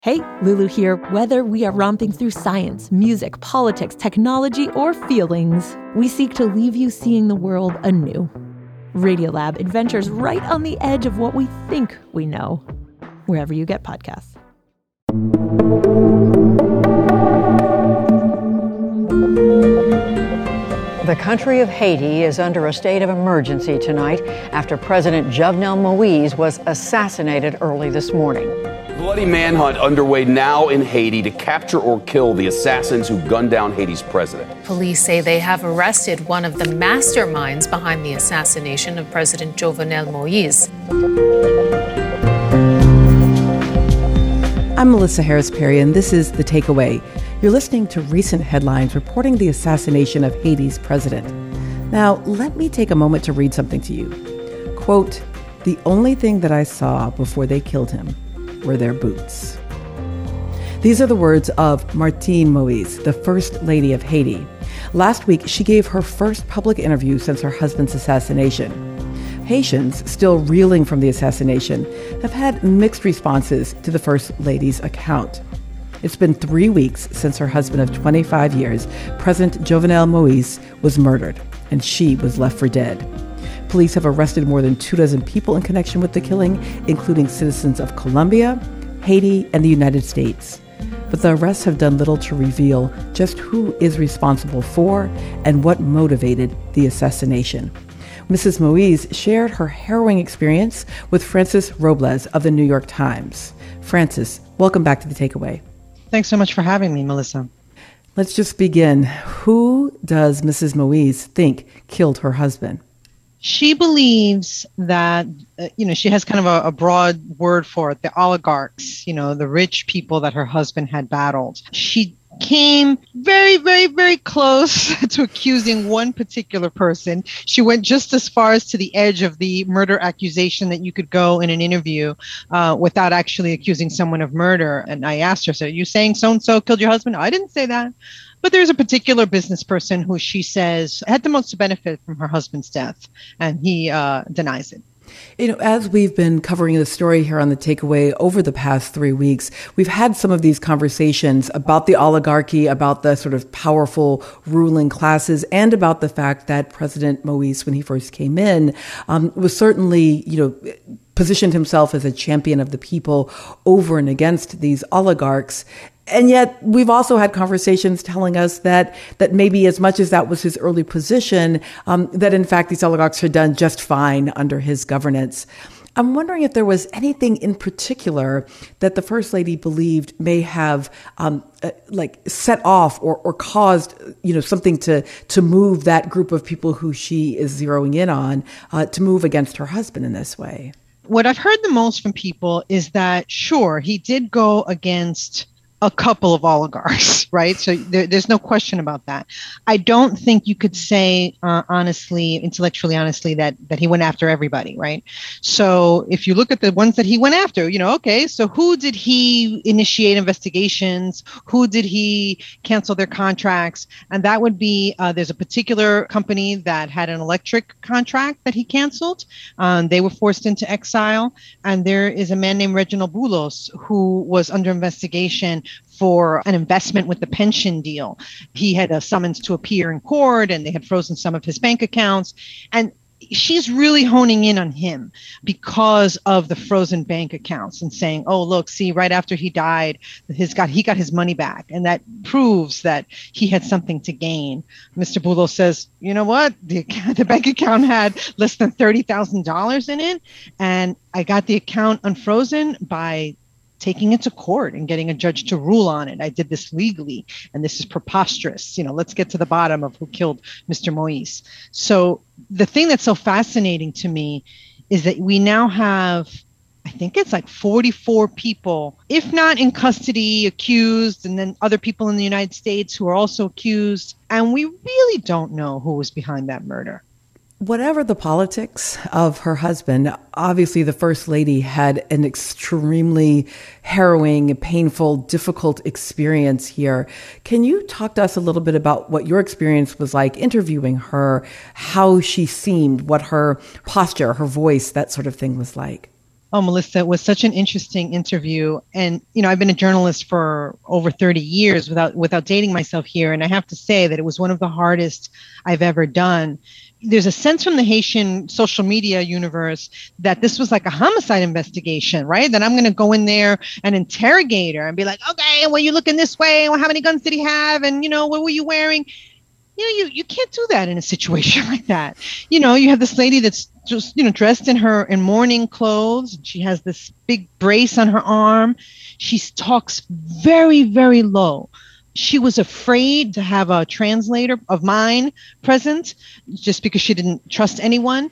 Hey, Lulu here. Whether we are romping through science, music, politics, technology, or feelings, we seek to leave you seeing the world anew. Radiolab adventures right on the edge of what we think we know, wherever you get podcasts. The country of Haiti is under a state of emergency tonight after President Jovenel Moise was assassinated early this morning. Bloody manhunt underway now in Haiti to capture or kill the assassins who gunned down Haiti's president. Police say they have arrested one of the masterminds behind the assassination of President Jovenel Moise. I'm Melissa Harris-Perry, and this is The Takeaway. You're listening to recent headlines reporting the assassination of Haiti's president. Now, let me take a moment to read something to you. Quote, "The only thing that I saw before they killed him were their boots." These are the words of Martine Moise, the First Lady of Haiti. Last week, she gave her first public interview since her husband's assassination. Haitians, still reeling from the assassination, have had mixed responses to the First Lady's account. It's been 3 weeks since her husband of 25 years, President Jovenel Moise, was murdered, and she was left for dead. Police have arrested more than 24 people in connection with the killing, including citizens of Colombia, Haiti, and the United States. But the arrests have done little to reveal just who is responsible for and what motivated the assassination. Mrs. Moise shared her harrowing experience with Frances Robles of the New York Times. Frances, welcome back to The Takeaway. Thanks so much for having me, Melissa. Let's just begin. Who does Mrs. Moise think killed her husband? She believes that, she has kind of a broad word for it, the oligarchs, the rich people that her husband had battled. She came very, very, very close to accusing one particular person. She went just as far as to the edge of the murder accusation that you could go in an interview without actually accusing someone of murder. And I asked her, so are you saying so-and-so killed your husband? I didn't say that. But there's a particular business person who she says had the most to benefit from her husband's death, and he denies it. As we've been covering the story here on The Takeaway over the past 3 weeks, we've had some of these conversations about the oligarchy, about the sort of powerful ruling classes, and about the fact that President Moise, when he first came in, was certainly, positioned himself as a champion of the people over and against these oligarchs. And yet we've also had conversations telling us that maybe as much as that was his early position, that in fact these oligarchs had done just fine under his governance. I'm wondering if there was anything in particular that the First Lady believed may have set off or caused something to move that group of people who she is zeroing in on to move against her husband in this way. What I've heard the most from people is that, sure, he did go against a couple of oligarchs, right? So there's no question about that. I don't think you could say intellectually honestly, that he went after everybody, right? So if you look at the ones that he went after, okay, so who did he initiate investigations? Who did he cancel their contracts? And that would be, there's a particular company that had an electric contract that he canceled. They were forced into exile. And there is a man named Reginald Boulos who was under investigation for an investment with the pension deal. He had a summons to appear in court, and they had frozen some of his bank accounts. And she's really honing in on him because of the frozen bank accounts and saying, oh, look, see, right after he died, he got his money back. And that proves that he had something to gain. Mr. Boulos says, you know what? The bank account had less than $30,000 in it. And I got the account unfrozen by taking it to court and getting a judge to rule on it. I did this legally, and this is preposterous. Let's get to the bottom of who killed Mr. Moise. So the thing that's so fascinating to me is that we now have, I think it's like 44 people, if not in custody, accused, and then other people in the United States who are also accused. And we really don't know who was behind that murder. Whatever the politics of her husband, obviously the First Lady had an extremely harrowing, painful, difficult experience here. Can you talk to us a little bit about what your experience was like interviewing her, how she seemed, what her posture, her voice, that sort of thing was like? Oh, Melissa, it was such an interesting interview. And, I've been a journalist for over 30 years without dating myself here. And I have to say that it was one of the hardest I've ever done. There's a sense from the Haitian social media universe that this was like a homicide investigation, right? That I'm going to go in there and interrogate her and be like, okay, well, you looking this way? Well, how many guns did he have? And, what were you wearing? You can't do that in a situation like that. You have this lady that's just, dressed in mourning clothes. She has this big brace on her arm. She talks very, very low. She was afraid to have a translator of mine present just because she didn't trust anyone.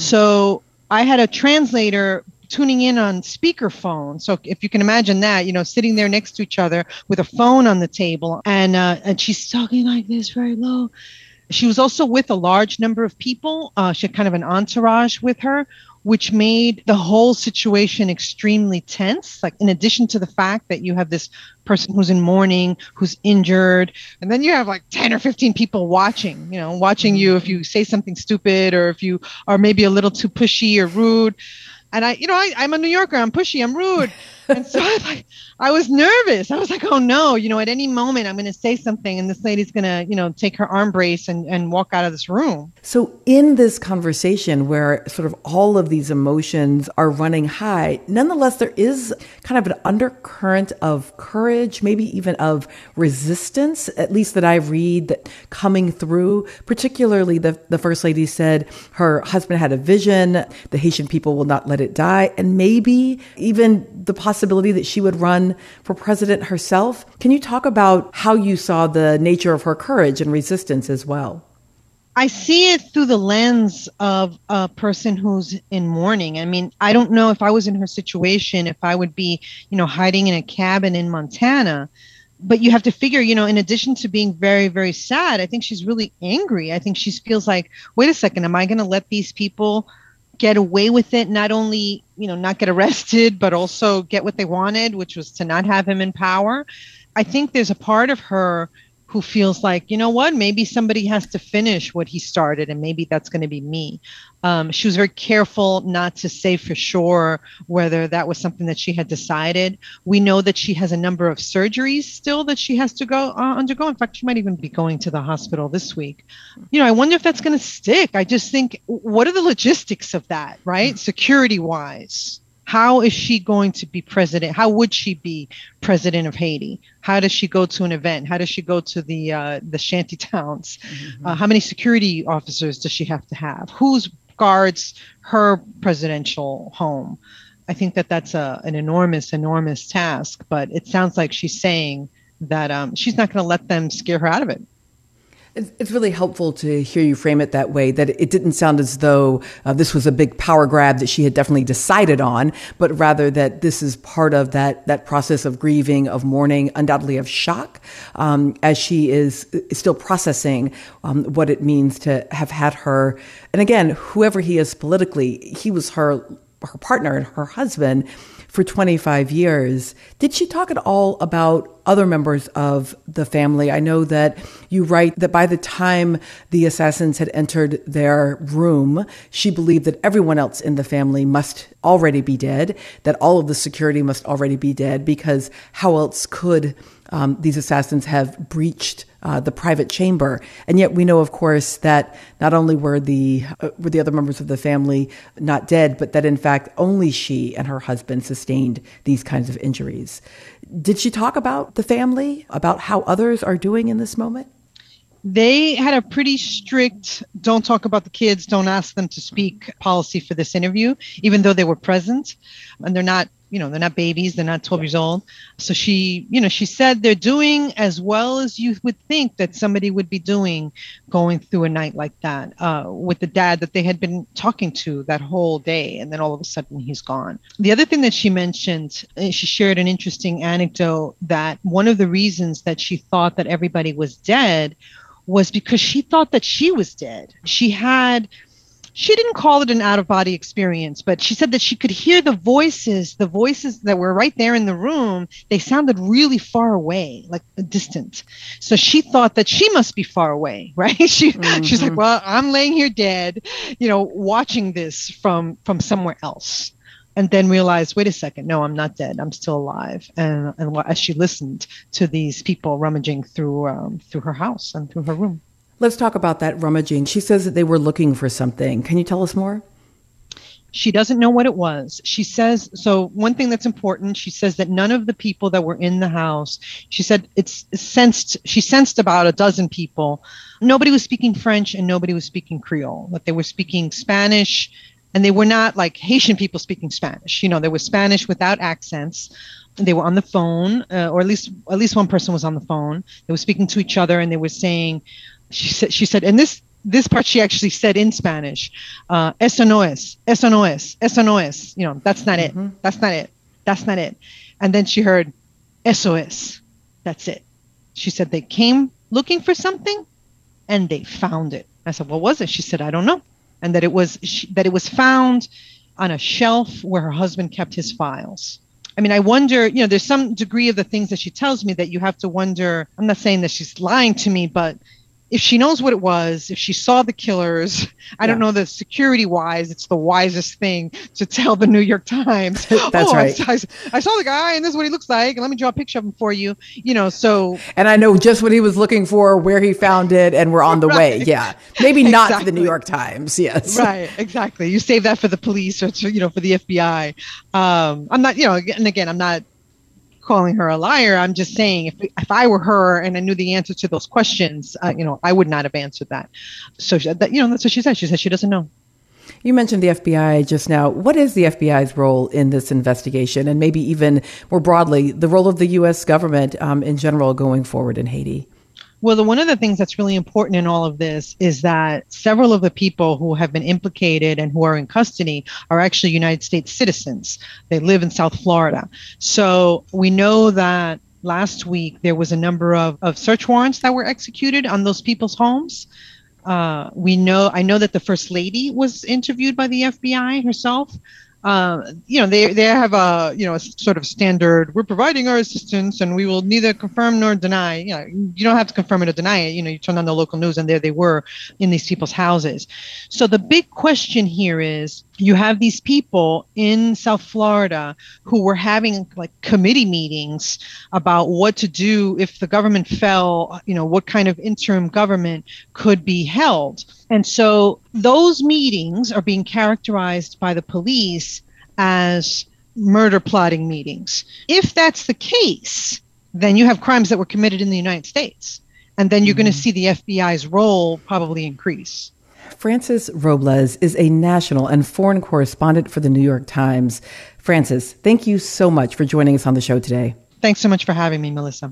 So I had a translator tuning in on speakerphone. So if you can imagine that, sitting there next to each other with a phone on the table, and she's talking like this very low. She was also with a large number of people. She had kind of an entourage with her, which made the whole situation extremely tense. Like, in addition to the fact that you have this person who's in mourning, who's injured, and then you have like 10 or 15 people watching you if you say something stupid or if you are maybe a little too pushy or rude. And I'm a New Yorker. I'm pushy. I'm rude. And so I was nervous. I was like, oh no, at any moment I'm going to say something and this lady's going to, take her arm brace and walk out of this room. So in this conversation where sort of all of these emotions are running high, nonetheless, there is kind of an undercurrent of courage, maybe even of resistance, at least that I read that coming through. Particularly the First Lady said her husband had a vision, the Haitian people will not let it die, and maybe even the possibility that she would run for president herself. Can you talk about how you saw the nature of her courage and resistance as well? I see it through the lens of a person who's in mourning. I mean, I don't know if I was in her situation, if I would be, hiding in a cabin in Montana. But you have to figure, in addition to being very, very sad, I think she's really angry. I think she feels like, wait a second, am I going to let these people get away with it? Not only, not get arrested, but also get what they wanted, which was to not have him in power. I think there's a part of her who feels like, maybe somebody has to finish what he started, and maybe that's going to be me. She was very careful not to say for sure whether that was something that she had decided. We know that she has a number of surgeries still that she has to undergo. In fact, she might even be going to the hospital this week. I wonder if that's going to stick. I just think, what are the logistics of that, right? Security-wise. How is she going to be president? How would she be president of Haiti? How does she go to an event? How does she go to the shanty towns? Mm-hmm. How many security officers does she have to have? Who guards her presidential home? I think that's an enormous, enormous task. But it sounds like she's saying that she's not going to let them scare her out of it. It's really helpful to hear you frame it that way, that it didn't sound as though this was a big power grab that she had definitely decided on, but rather that this is part of that process of grieving, of mourning, undoubtedly of shock, as she is still processing what it means to have had her. And again, whoever he is politically, he was her partner and her husband for 25 years. Did she talk at all about other members of the family? I know that you write that by the time the assassins had entered their room, she believed that everyone else in the family must already be dead, that all of the security must already be dead, because how else could these assassins have breached the private chamber? And yet we know, of course, that not only were the other members of the family not dead, but that in fact only she and her husband sustained these kinds of injuries. Did she talk about the family, about how others are doing in this moment? They had a pretty strict don't talk about the kids, don't ask them to speak policy for this interview, even though they were present. And they're not babies, they're not 12 years old. So she said they're doing as well as you would think that somebody would be doing going through a night like that, with the dad that they had been talking to that whole day. And then all of a sudden he's gone. The other thing that she mentioned, she shared an interesting anecdote that one of the reasons that she thought that everybody was dead was because she thought that she was dead. She didn't call it an out-of-body experience, but she said that she could hear the voices that were right there in the room. They sounded really far away, like distant. So she thought that she must be far away, right? She's like, well, I'm laying here dead, watching this from somewhere else. and then realized, wait a second, no, I'm not dead. I'm still alive. And as she listened to these people rummaging through her house and through her room. Let's talk about that rummaging. She says that they were looking for something. Can you tell us more? She doesn't know what it was. She says, so one thing that's important, she says that none of the people that were in the house, she said she sensed about a dozen people. Nobody was speaking French and nobody was speaking Creole, but they were speaking Spanish, and they were not like Haitian people speaking Spanish. They were Spanish without accents. They were on the phone, or at least one person was on the phone. They were speaking to each other, and they were saying, she said, and this part she actually said in Spanish, eso no es, eso no es, eso no es. That's not it. That's not it. That's not it. And then she heard, eso es. That's it. She said they came looking for something and they found it. I said, what was it? She said, I don't know. And that it was found on a shelf where her husband kept his files. I mean, I wonder, there's some degree of the things that she tells me that you have to wonder. I'm not saying that she's lying to me, but if she knows what it was, if she saw the killers, I don't know, the security wise, it's the wisest thing to tell the New York Times. That's right. I saw the guy and this is what he looks like. And let me draw a picture of him for you, so. And I know just what he was looking for, where he found it, and we're on the way. Yeah. Maybe not to the New York Times. Yes. Right. Exactly. You save that for the police or, for the FBI. I'm not, and again, I'm not calling her a liar. I'm just saying if I were her and I knew the answer to those questions, I would not have answered that. So that's what she said. She said she doesn't know. You mentioned the FBI just now. What is the FBI's role in this investigation, and maybe even more broadly, the role of the U.S. government in general going forward in Haiti? Well, one of the things that's really important in all of this is that several of the people who have been implicated and who are in custody are actually United States citizens. They live in South Florida. So we know that last week there was a number of search warrants that were executed on those people's homes. I know that the First Lady was interviewed by the FBI herself. They have a sort of standard, we're providing our assistance and we will neither confirm nor deny. You don't have to confirm it or deny it. You turn on the local news and there they were in these people's houses. So the big question here is, you have these people in South Florida who were having like committee meetings about what to do if the government fell, what kind of interim government could be held. And so those meetings are being characterized by the police as murder plotting meetings. If that's the case, then you have crimes that were committed in the United States. And then you're going to see the FBI's role probably increase. Frances Robles is a national and foreign correspondent for the New York Times. Frances, thank you so much for joining us on the show today. Thanks so much for having me, Melissa.